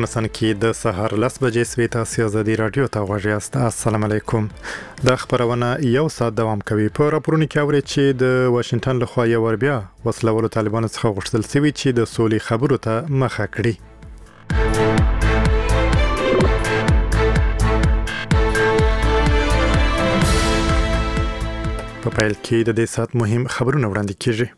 افغانستان کې د سهار 10 بجې سوي تاسو ازادي رادیو ته غوږ یاست. السلام علیکم. د خبرونه یو ساعت دوام کوي. په راپورونو کې اوري چې د واشنگټن لخوا یو ور بیا وسلوالو طالبانو څخه غوښتل شوی چې د سولې خبرو ته مخه کړي. په پیل کې د دې ساعت مهم خبرونه وړاندې کیږي.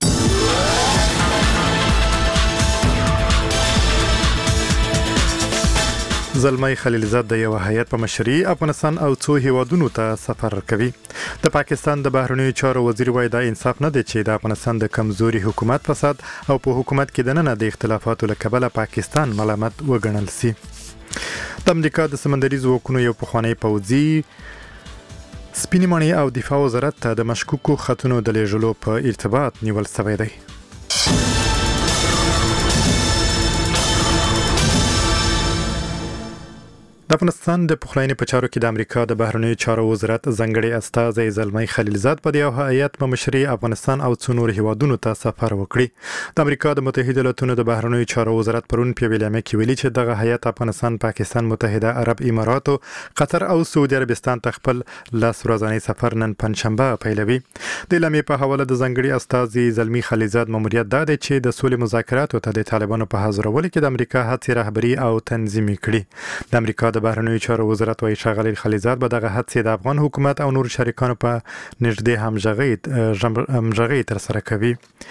زلمي خلیلزاد د یو هیئت په مشرۍ افغانستان او څو هیوادونو ته سفر کوي. د پاکستان د بهرنیو چارو وزیر وایي دا انصاف نه دی چې د افغانستان د کمزوري حکومت فساد او په حکومت کې دننه د اختلافاتو له کبله پاکستان ملامت وګڼل سي. د امریکا د سمندري ځواکونو یو پخوانی پوځي سپینې ماڼۍ او دفاع وزارت ته د مشکوکو خطونو د لیږلو په ارتباط نیول شوی دی. د افغانستان د پخلاینې په چارو کې د امریکا د بهرنیو چارو وزارت ځنګړي استازی زلمي خلیلزاد په یو هیئت په مشرۍ افغانستان او څو نور هیوادونو ته سفر وکړي. د امریکا د متحده ایالاتونو د بهرنیو چارو وزارت پرون په ویلامه کې ویلي چې دغه هیئت افغانستان، پاکستان، متحده عرب اماراتو، قطر او سعودي عربستان ته خپل لاس ورځنی سفر نن پنځشنبه پیلوي. د اعلامیې په حواله د ځنګړي استازی زلمي خلیلزاد ماموریت دا دی چې د سولې مذاکراتو ته د طالبانو په حاضرولو کې د امریکا هڅې رهبري او تنظیم کړي. د امریکا د بهرنیو چارو وزارت وايي ښاغلي خلیلزاد به دغه هڅې د افغان حکومت او نور شریکانو په نږدې همغږۍ ترسره کوي.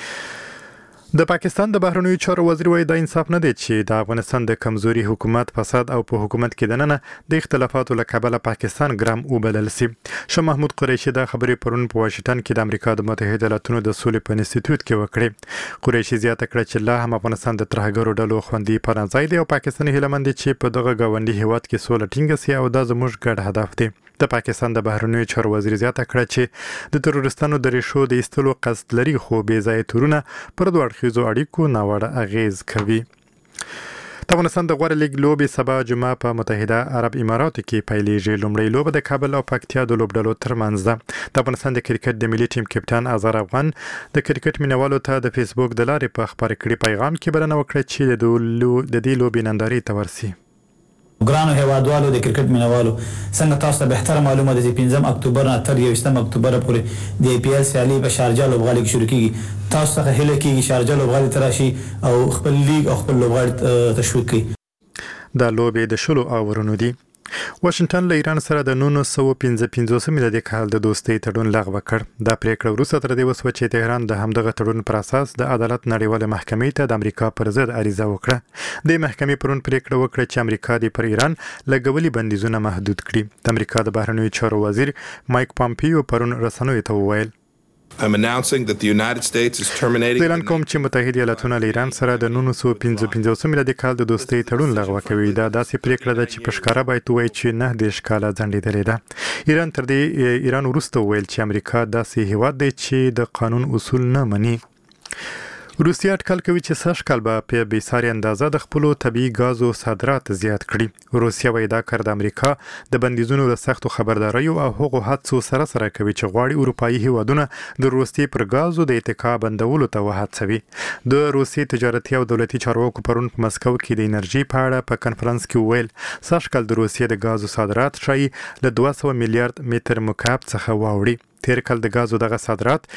د پاکستان د بهرنیو چارو وزیر وايي دا انصاف نه دی چې د افغانستان د کمزوري حکومت فساد او په حکومت کې دننه د اختلافاتو له کبله پاکستان ګرام وبلل سي. شاه محمود قریشي د خبرې پرون په واشنگټن کې د امریکا د متحده ایالاتونو د سولې په انسټیټیوټ کې وکړي. قریشي زیاته کړه چې لا هم افغانستان د ترهګرو ډلو خوندي پناه ځای دی او پاکستان هیله مند دي چې په دغه گاونډي هیواد کې سوله ټینګه سي او دا زموږ ګډ هدف دی. د پاکستان د بهرنیو چارو وزیر زیاته کړه چې د تروریستانو د ریښو د ایستلو قصد لري خو بې ځایه تورونه پر دوه اړخیزو اړیکو ناوړه اغیز کوي. د افغانستان د غوړ لیګ لوبې سبا جمعه په متحده عرب اماراتو کې پیلېږي. لومړی لوبه د کابل او پکتیا د لوبډلو ترمنځ ده. د افغانستان د کرکټ د ملي ټیم کپټان اظهر افغان د کرکټ مینوالو ته د فیسبوک د لارې په خبرې کړي پیغام کې بلنه وکړه چې د دې لوبې نندارې ته ورسي. ګرانو هیوادوالو د کرکټ مینوالو څنګه تاسو ته بهتره معلومه ده چې 5 اکتوبر نه تر 21 اکتوبر پورې د APL سیالي په شارجه لوبغالي کې شروع کیږي. تاسو څخه هیله کیږي شارجه لوبغالي ته راشي او خپل لیګ او خپل لوبغاړي تشویق کړي. دا لوبې د شلو اورونو دي. واشنگټن له ایران سره د 1955 میلادي کال د دوستۍ تړون لغوه کړ. دا پریکړه وروسته تر دې وسوه چې تهران د همدغه تړون پر اساس د عدالت نړیواله محکمې ته د امریکا پر ضد عریضه وکړه. د محکمې پرون پریکړه وکړه چې امریکا د پر ایران لګولي بندیزونه محدود کړي. د امریکا د بهرنیو چارو وزیر مایک پامپیو پرون رسنیو ته وویل I'm announcing that the United States is terminating. اعلان کوم چې متحده ایالاتونه له ایران سره د 1955 میلادي کال د دوستۍ تړون لغوه کوي. دا داسې پریکړه ده چې په ښکاره باید وایي چې نه د ښکاله ځنډېدلې ده. ایران وروسته وویل چې امریکا داسې هیواد دی چې د قانون اصول نه مني. روسیه اټکل کوي چې سږ کال به په بېساري اندازه د خپلو طبیعي ګازو صادرات زیات کړي. روسیه وايي دا کار د امریکا د بندیزونو له سختو خبرداریو او هغو هڅو سره کوي چې غواړي اروپایي هیوادونه د روسیې پر ګازو د اتکا بندولو ته وهڅوي. د روسیې تجارتي او دولتي چارواکو پرون په مسکو کې د انرژي په اړه په کنفرانس کې وویل سږ کال د روسیې د ګازو صادرات شاید له 200 میلیارډ متر مکعب څخه واوړي. تیر کال د ګازو دغه صادرات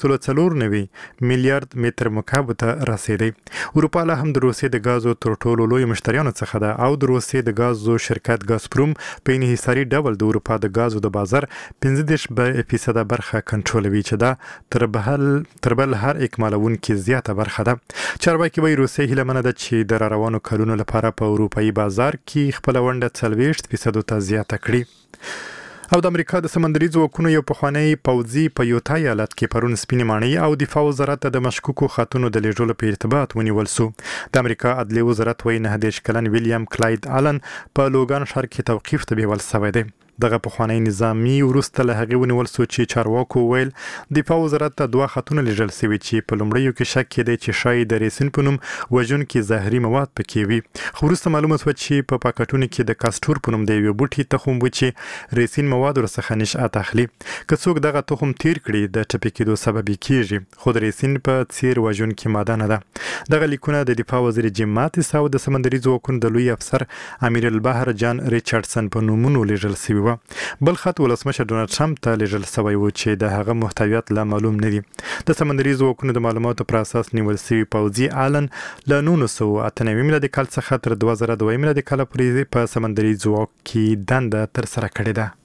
1.4 میلیارډ متر مکعب ته رسیدي. اروپا له هم د روسیې د ګازو تر ټولو لوی مشتریانو څخه ده او د روسیې د ګازو شرکت ګازپروم په انحصاري ډول د اروپا د ګازو د بازار 15% برخه کنټرولوي چې دا تر بل هر اکمالونکي زیاته برخه ده. چارواکي وايي روسیې هیله منده چې د روانو کلونو لپاره په اروپایي بازار کې خپل ونډه 40% ته زیاته کړي. او د امریکا د سمندري ځواکونو یو پخوانی پوځي په یوتا ایالت کې پرون سپینې ماڼۍ او دفاع وزارت ته د مشکوکو خطونو د لیږلو په ارتباط ونیول سو. د امریکا عدلي وزارت وايي 19 کلن ویلیام کلاید آلن په لوګان ښار کې توقیف ته بیول شوی دی. دغه پخوانی نظامی وروسته له هغې ونیول شو چې چارواکو ویل دفاع وزارت ته 2 خطونه لیږل شوي چې په لومړیو کې شک کېدی چې شاید د ریسین په نوم وژونکي زهري مواد پکې وي، خو وروسته معلومه شوه چې په پاکټونو کې د کاستور په نوم د یوې بوټي تخم و چې ریسین مواد ورڅخه نشأت اخلي. که څوک دغه تخم تیر کړي د ټپي کېدو سبب کېږي، خو د ریسین په څیر وژونکې ماده نه ده. دغه لیکونه د دفاع وزیر جیم ماتیس او د سمندري ځواکونو د لوی افسر امیر البحر جان ریچارډسن په نومونو لیږل شوي وو. بل خط ولسمشر ډونالډ ټرمپ ته لیږل شوی و چې د هغه محتویات لا معلوم نه دي. د سمندري ځواکونو د معلوماتو پر اساس نیول شوي پوځي آلن له 1998 میلادي کال څخه تر 2002 میلادي کال پورې په سمندري ځواک کې دنده ترسره کړې ده.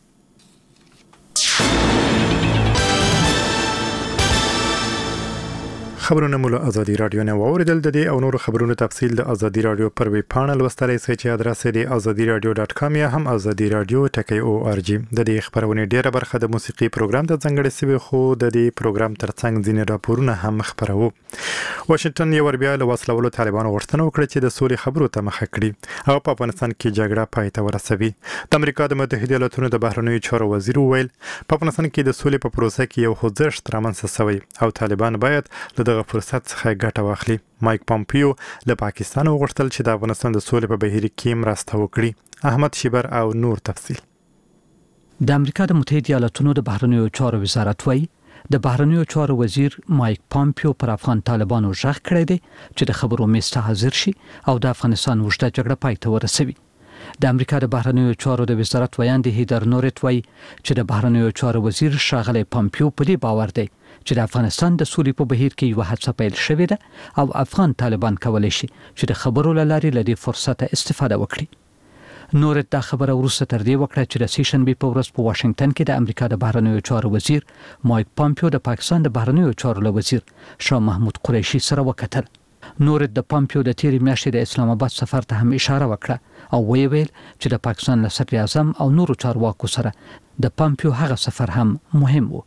خبرونه مو له ازادي رادیو نه واوریدل. د دې او نورو خبرونو تفصیل د ازادي رادیو پر ویب پاڼه لوستلی شئ چې ادرس یې azadiradio.com یا هم azadiradio.org. د دې خبرونې ډیره برخه د موسیقي پروګرام ته ځانګړې شوې، خو د دې پروګرام ترڅنګ ځینې راپورونه هم خبرو. واشنگټن یو ور بیا له وسلوالو طالبانو غوښتنه وکړه چې د سولې خبرو ته مخه کړي او په افغانستان کې جګړه پای ته ورسوي. د امریکا د متحده ایالاتونو د بهرنیو چارو وزیر ویل په افغانستان کې د سولې په پروسه کې یو خوځښت رامنځته شوی او طالبان باید له دغه فرصت څخه ګټه واخلي. مایک پامپیو له پاکستان وغوښتل چې د افغانستان د سولې په بهیر کې مرسته وکړي. احمد شیبر او نور تفصیل. د امریکا د متحده ایالاتونو د بهرنیو چارو وزارت وايي د بهرنیو چارو وزیر مایک پامپیو پر افغان طالبانو ژغ کړی دی چې د خبرو میز ته حاضر شي او د افغانستان وشته جګړه پای ته ورسوي. د امریکا د بهرنیو چارو د وزارت ویاند هیدر نورت وايي چې د بهرنیو چارو وزیر ښاغلی پامپیو په دې باور دی چې د افغانستان د سولې په بهیر کې یو هڅه پیل شوې ده او افغان طالبان کولی شي چې د خبرو له لارې له دې فرصته استفاده وکړي. نورت دا خبره وروسته تر دې وکړه چې د سیشنبې په ورځ په واشنگټن کې د امریکا د بهرنیو چارو وزیر مایک پامپیو د پاکستان د بهرنیو چارو له وزیر شاه محمود قریشي سره وکتل. نورت د پامپیو د تیرې میاشتې د اسلام آباد سفر ته هم اشاره وکړه او ویل چې د پاکستان له صدر اعظم او نورو چارواکو سره د پامپیو هغه سفر هم مهم و.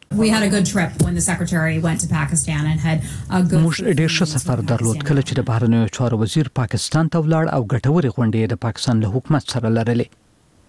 موږ ډېر ښه سفر درلود کله چې د بهرنیو چارو وزیر پاکستان ته ولاړ او ګټورې غونډې د پاکستان له حکومت سره لرلې.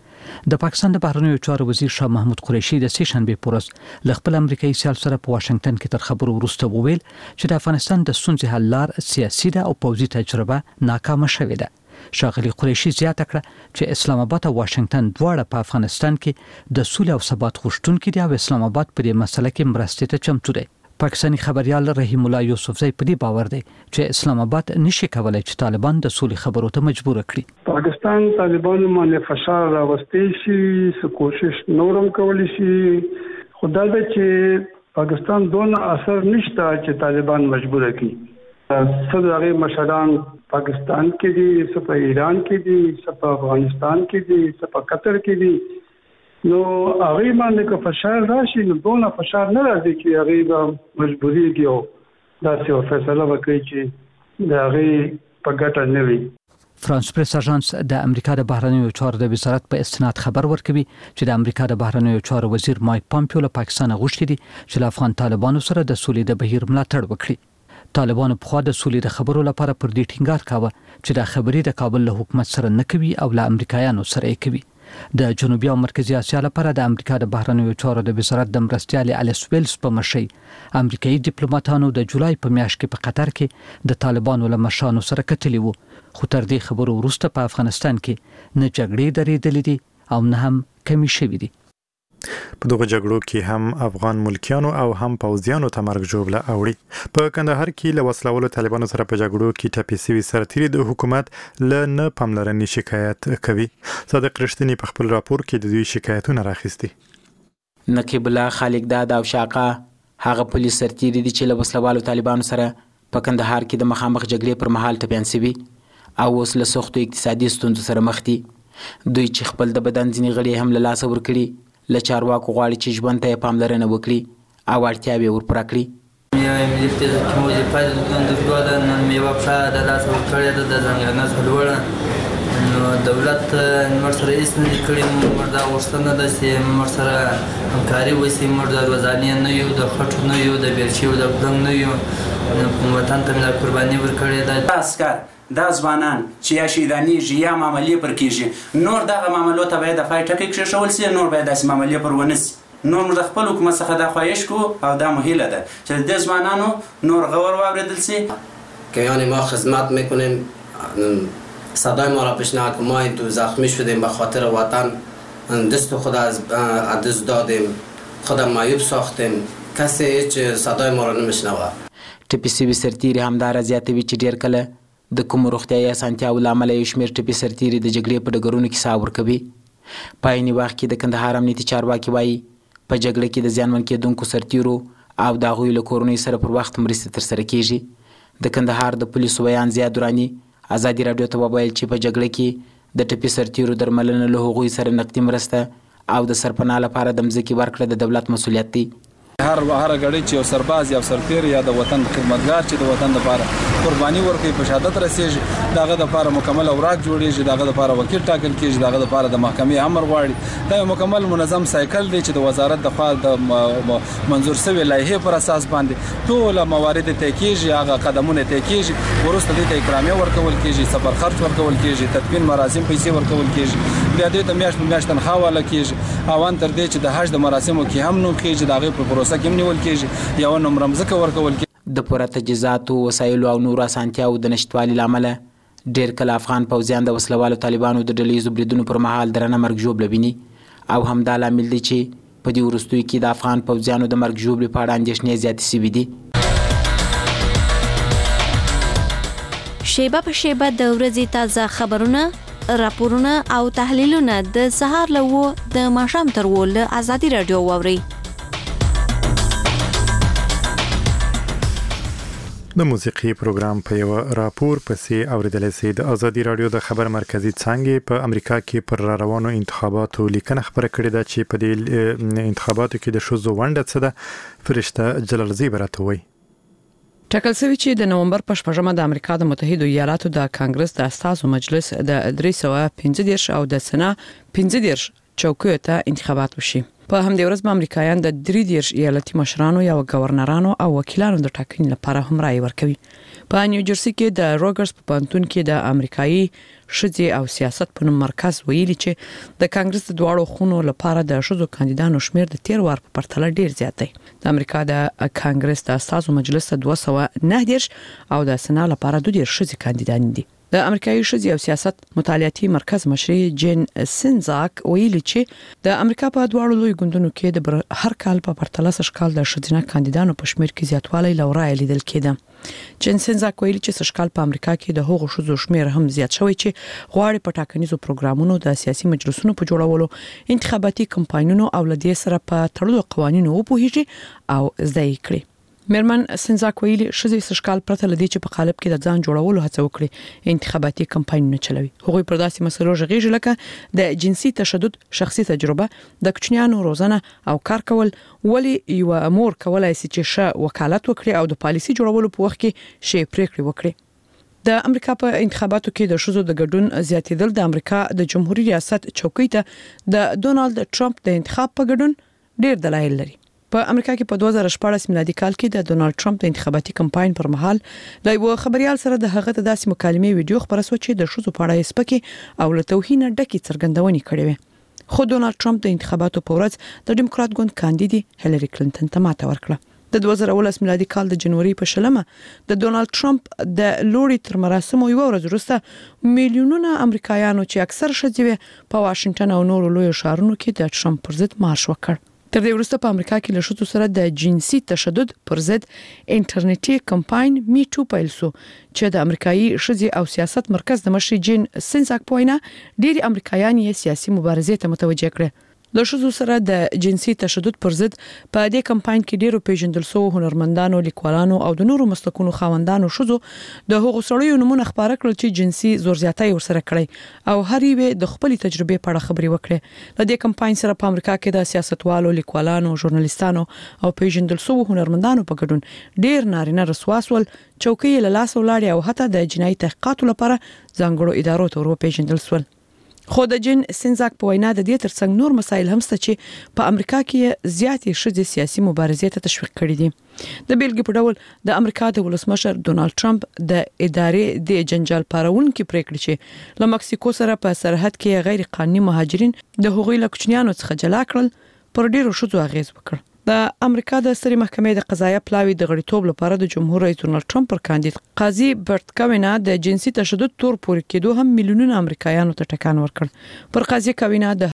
د پاکستان د بهرنیو چارو وزیر شاه محمود قریشي د سیشنبې په ورځ له خپل امریکایي سیال سره په واشنگټن کې تر خبرو وروسته وویل چې د افغانستان د ستونزې حل لار سیاسي ده او پوځي تجربه ناکامه شوې ده. ښاغلي قریشي زیاته کړه چې اسلام آباد او واشنگټن دواړه په افغانستان کې د سولې او ثبات غوښتونکي دي او اسلام آباد په دې مسله کې مرستې ته چمتو دی. پاکستاني خبريال رحیم الله یوسفزی په دې باور دی چې اسلام آباد نشي کولای چې طالبان د سولې خبرو ته مجبور کړي. پاکستان طالبان باندې فشار راوستي شي، څه کوشش نورم کولی شي، خدای دې چې پاکستان دونه اثر نشته چې طالبان مجبور کړي. صدر مشران پاکستان کې دي، څه په ایران کې دي، څه په افغانستان کې دي، څه په قطر کې دي. نو هغه باندې که فشار راشي نو دونه فشار نه راځي چې هغه به مجبوري کیږي دا څه فیصله وکړي چې دا هغه په ګټه نه وي. فرانس پریس اژانس د امریکا د بهرنیو چارو د وزارت په استناد خبر ورکوي چې د امریکا د بهرنیو چارو وزیر مایک پامپیو له پاکستان غوښتي دي چې له افغان طالبانو سره د سولې د بهیر ملاتړ وکړي. طالبانو په خوا د سولې د خبرو لپاره پر دې ټینګار کاوه چې د خبرې د کابل له حکومت سره نه کوي او له امریکایانو سره یې کوي. د جنوبي او مرکزی اسیا لپاره د امریکا د بهرنیو چارو د وزارت د مرستیال الیس ویلز په مشرۍ امریکایي ډیپلوماټانو د جولای په میاشت کې په قطر کې د طالبانو له مشرانو سره کتلي وو، خو تر دې خبرو وروسته په افغانستان کې نه جګړې درېدلې دي او نه هم کمی شوي دي. په دغه جګړو کې هم افغان ملکیانو او هم پوځیانو ته مرګ ژوبله اوړي. په کندهار کې له وسلوالو طالبانو سره په جګړو کې ټپي شوي سرتیري د حکومت له نه پاملرنې شکایت کوي. صادق رښتینی په خپل راپور کې د دوی شکایتونه راخیستي. نقیب الله خالقداد او شاقه هغه پولیس سرتیري دي چې له وسلوالو طالبانو سره په کندهار کې د مخامخ جګړې پر مهال ټپیان شوي او اوس له سختو اقتصادي ستونزو سره مخ دي. دوی چې خپل د بدن ځینې غړي هم له لاسه ورکړي، له چارواکو غواړي چې ژوند ته یې پاملرنه وکړي او اړتیاوې ورپوره کړي. نو دولت موږ سره هیڅ نه دي کړي، موږ دا غوښتنه ده چې موږ سره همکاري وشي. موږ د روزانې نه یو، د خټو نه یو، د بیلچې او د پړنګ نه یو، وطن ته مې دا قرباني ورکړې ده. عسکر دا ځوانان چې یا شهیدانېږي یا معاملې پر کېږي نور دغه معاملو ته باید د پای ټکی کېښول سي نور باید داسې معاملې پر ونه سي نور موږ د خپل حکومت څخه دا خواهش کوو او دا مو هیله ده چې د دې ځوانانو نور غور واورېدل سي که یعنی ما خدمت میکنیم صدای ما را بشنوید که ما این تو زخمی شدیم به خاطر وطن دست خود از دست دادیم خود معیوب ساختیم کسی هیچ صدای ما را نمیشنوه ټپي سوي سرتیري همداره زیاتوي چې ډېر کله د کومو روغتیایي اسانتیاوو له امله یو شمېر ټپي سرتیري د جګړې په ډګرونو کې ساه ورکوي په عیني وخت کې د کندهار امنیتي چارواکي وایي په جګړه کې د زیانمن کېدونکو سرتیرو او د هغوی له کورنیو سره پر وخت مرستې ترسره کیږي د کندهار د پولیسو بیان زیاد دراني ازادي راډیو ته وویل چې په جګړه کې د ټپي سرتیرو درملنه له هغوی سره نقدي مرسته او د سرپناه لپاره د مځکې ورکړه د دولت مسؤلیت دی هر غړی چې یو سرباز یا سرتیر یا د وطن خدمتګار چې د وطن لپاره قرباني ورکوي په شهادت رسیږي دغه لپاره مکمل اوراق جوړیږي دغه لپاره وکیل ټاکل کیږي دغه لپاره د محکمې امر غواړي دا یو مکمل منظم سایکل دی چې د وزارت د خوا د منظور شوی لایحې پر اساس باندې ټول موارد طی کیږي هغه قدمونه طی کیږي وروسته د اکرامیه ورکول کیږي سفر خرچ ورکول کیږي تدفین مراسم پیسې ورکول کیږي بیا د میاشت په میاشت تنخواه والا کیږي او ان تر دې چې د حج د مراسمو کې هم نو کیږي دغه په پروسه کې نیول کیږي یا نو مرمزکه ورکول کیږي د پوره تجهیزاتو وسایلو او نورو اسانتیاو د نشتوالي له امله ډېر کله افغان پوځیان د وسلوالو طالبانو د ډلهییزو بریدونو پر مهال درنه مرګ ژوبله ویني او همدا لامل دی چې په دې وروستیو کې د افغان پوځیانو د مرګ ژوبلې په اړه اندېښنې زیاتې سوي دي شیبه په شیبه د ورځې تازه خبرونه راپورونه او تحلیلونه د سهار له 9 د ماښام تر 10 له ازادي راډیو واورئ د موسیقي پروګرام په یو راپور پسې اوریدل سي د ازادي رادیو د خبر مرکزی څنګه په امریکا کې پر روانو انتخاباتو لیکنه خبره کړې ده چې په دې انتخاباتو کې د شوزو ونډه څه ده فرشته جلالزی برته وي ټاکل شوی چې د نومبر په 8مه د امریکا د متحده ایالاتو د کانګرس د استازو مجلس د 315 او د سنا 15 چوکیو ته انتخابات وشي په همدې ورځ به امریکایان د 3 ایالتي مشرانو یا گورنرانو او وکیلانو د ټاکنې لپاره هم رائے ورکوي په نیوجرسي کې د روګرز په پانتون کې د امریکایي شذي او سیاست په نوم مرکز ویلي چې د کانګرس د دواړو خونو لپاره د شذو کاندیدانو شمیر د 13 وار په پرتله ډیر زیات دی د امریکا د کانګرس د استازو مجلس 219 او د سنا لپاره 2 شذي کاندیدان دي د امریکایي شذي او سیاست مطالعاتي مرکز مشري جین سنزاک ویلي چې د امریکا په دواړو لوی ګوندونو کې د هر کال په پرتله سشکال د شذینه کاندیدانو په شمیر کې زیاتوالی لورای لیدل کېده جین سنزاک ویلي چې سشکال په امریکا کې د هغو شذو شمیر هم زیات شوی چې غواړي په ټاکنیزو پروګرامونو د سیاسي مجلسونو په جوړولو انتخاباتي کمپاینونو او لدې سره په تړلو قوانینو وپوهیږي او زده کړي مرمن سنزاک ویلي شذي سشکال پرته لدی چې په قالب کې د ځان جوړولو هڅه وکړي انتخاباتي کمپاینونه چلوي هغوی پر داسې مسلو ژغېږي لکه د جنسي تشدد شخصي تجربه د کوچنیانو روزنه او کار کول ولی یو امور کولای شي چې وکالت وکړي او د پالیسي جوړولو په وخت کې شی پریکړې وکړي د امریکا په انتخاباتو کې د شذو د ګډون زیاتیدل د امریکا د جمهوریت ریاست چوکۍ ته د ډونالد ټرمپ د انتخاب په ګډون ډیر دلایل لري په امریکا کې په 2014 میلادي کال کې د ډونالد ټرمپ د انتخاباتي کمپاین پر مهال د یو خبريال سره د هغه داسې مکالمې ویډیو خبره شو چې د شذو په اړه سپکي او له توهین ډکې څرګندونې کړې وې خو ډونالد ټرمپ د انتخاباتو په ورځ د ډیموکرات ګوند کاندیدي هیلری کلینټن ته ماته ورکړه د 2019 میلادي کال د جنوري په شلمه د ډونالد ټرمپ د لوري تر مراسمو یو ورځ وروسته میلیونونه امریکایانو چې اکثر شذي په واشنگټن او نورو لوی ښارونو کې د ټرمپ پر ضد مارش وکړ تر دې وروسته په امریکا کې له شذو سره د جنسي تشدد پر ضد انټرنیټي کمپاین میټو پیل شو چې د امریکایي شذي او سیاست مرکز د مشر جین سنزاک پوینا ډېری امریکایان یې سیاسي مبارزې ته متوجه کړل د شذو سره د جنسي تشدد پر ضد په دې کمپاین کې ډیرو پیژندل شو هنرمندانو لیکوالانو او د نورو مسلکونو خاوندانو شذو د هغو سړیو نمونه خبره کړل چې جنسي زورزیاتي ورسره کړی او هر یو د خپل تجربې په اړه خبري وکړي د دې کمپاین سره په امریکا کې د سیاستوالو لیکوالانو ژورنالیستانو او پیژندل شو هنرمندانو په ګډون ډیر نارینه رسواسول چوکۍ له لاس ولاړ او حتی د جنایي تحقیقاتو لپاره ځانګړو ادارو ته ورو پیژندل شول خو د جن سنزاک په وینا د دې ترڅنګ نور مسایل هم شته چې په امریکا کې زیاتې شدید سیاسي مبارزې ته تشویق کړي دي. د بیلګې په ډول د امریکا د ولسمشر ډونالد ټرمپ د ادارې د جنجال پارونکو پریکړې چې له مکسیکو سره په سرحد کې غیر قانوني مهاجرین د هغوی له کوچنیانو څخه جلا کړل پر ډیرو شذو اغیز وکړ. د امریکا د سترې محکمې د قضایه پلاوی د غړیتوب لپاره د جمهور رئیس ډونالد ټرمپ پر کاندید قاضي برت کاوینا د جنسي تشدد تور پورې کېدو هم میلیونونه امریکایانو ته ټکان ورکړ. پر قاضي کاوینا د